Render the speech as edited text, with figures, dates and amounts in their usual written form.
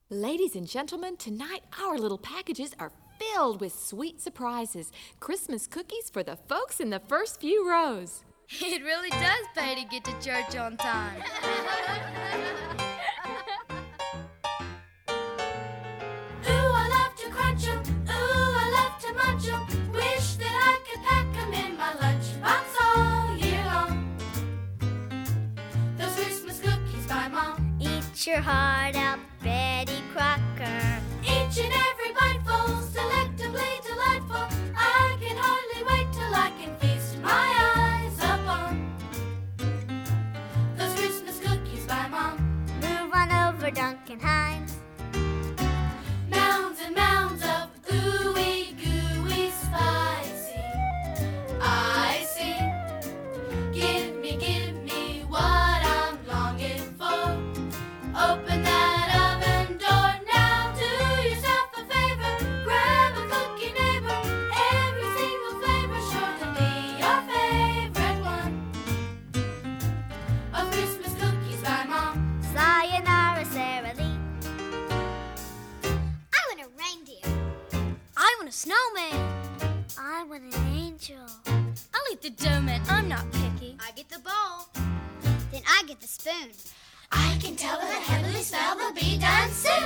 Ladies and gentlemen, tonight our little packages are filled with sweet surprises. Christmas cookies for the folks in the first few rows. It really does pay to get to church on time. Ooh, I love to crunch 'em. Ooh, I love to munch 'em. Wish that I could pack 'em in my lunchbox all year long. Those Christmas cookies by Mom. Eat your heart out, Betty Crocker. Each and every biteful's delectably delightful. I can hardly wait till I can feast my eyes upon those Christmas cookies by Mom. Move on over, Duncan Hines. Mounds and mounds of ooey gooey spicy icing. Give me what I'm longing for. Open that oven door now. Do yourself a favor. Grab a cookie, neighbor. Every single flavor sure to be your favorite one. Of Christmas cookies by Mom. Sayonara, Sara Lee. I want a reindeer. I want a snowman. I want an angel. I'll eat the dough, man. I'm not picky. I get the bowl. Then I get the spoon. I can tell by the heavenly smell they'll be done soon.